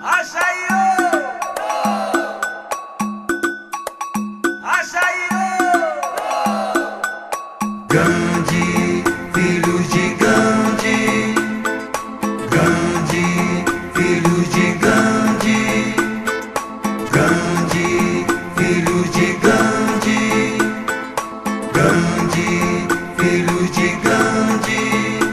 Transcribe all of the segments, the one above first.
Açaiô! Açaiô! Gandhi, filhos de Gandhi, Gandhi, filhos de Gandhi, Gandhi, filhos de Gandhi, Gandhi, filhos de Gandhi.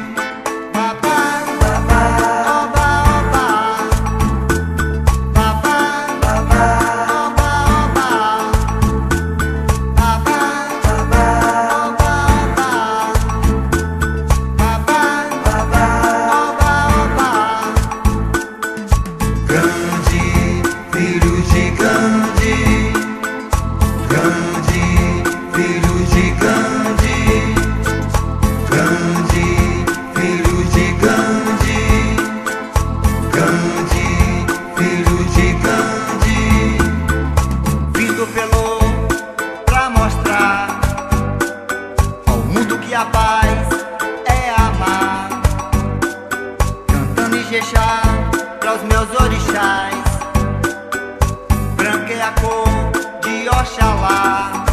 Gandhi, filhos de Gandhi, Gandhi, filhos de Gandhi, Gandhi, filhos de Gandhi, Gandhi, filhos de Gandhi. Vindo pelo pra mostrar ao mundo que a paz é amar, cantando Ijexá para os meus orixás, branca é a cor de Oxalá.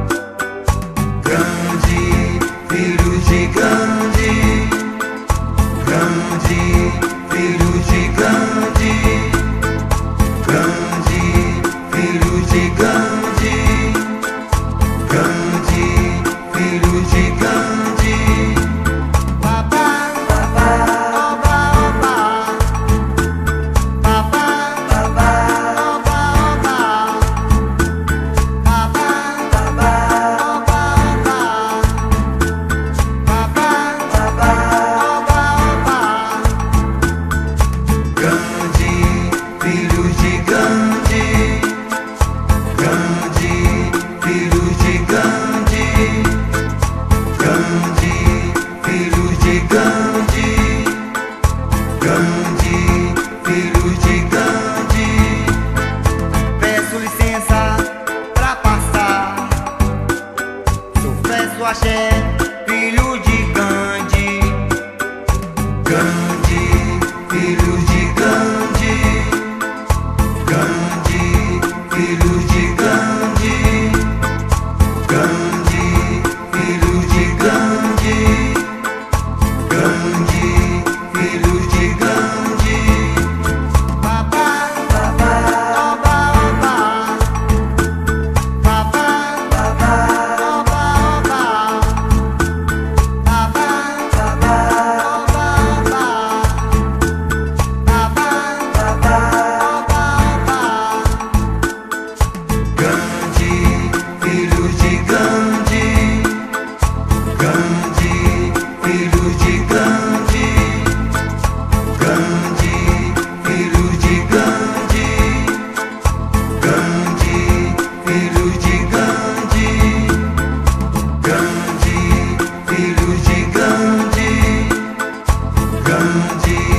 Gandhi, filhos de Gandhi, Gandhi, filhos de Gandhi, Gandhi, filhos de Gandhi, Gandhi, filhos de Gandhi. Gandhi, filhos de Gandhi, Gandhi, filhos de Gandhi, Gandhi, filhos de Gandhi, Gandhi, filhos de Gandhi. Peço licença pra passar, eu peço axé, filho de Gandhi. Gandhi, filhos de Gandhi, Gandhi, filhos de Gandhi, Gandhi, filhos de Gandhi, Gandhi, filhos de Gandhi. Gandhi, filhos de Gandhi, Gandhi, filhos de Gandhi, Gandhi, filhos de Gandhi, Gandhi, filhos de Gandhi, Gandhi, filhos de Gandhi, Gandhi.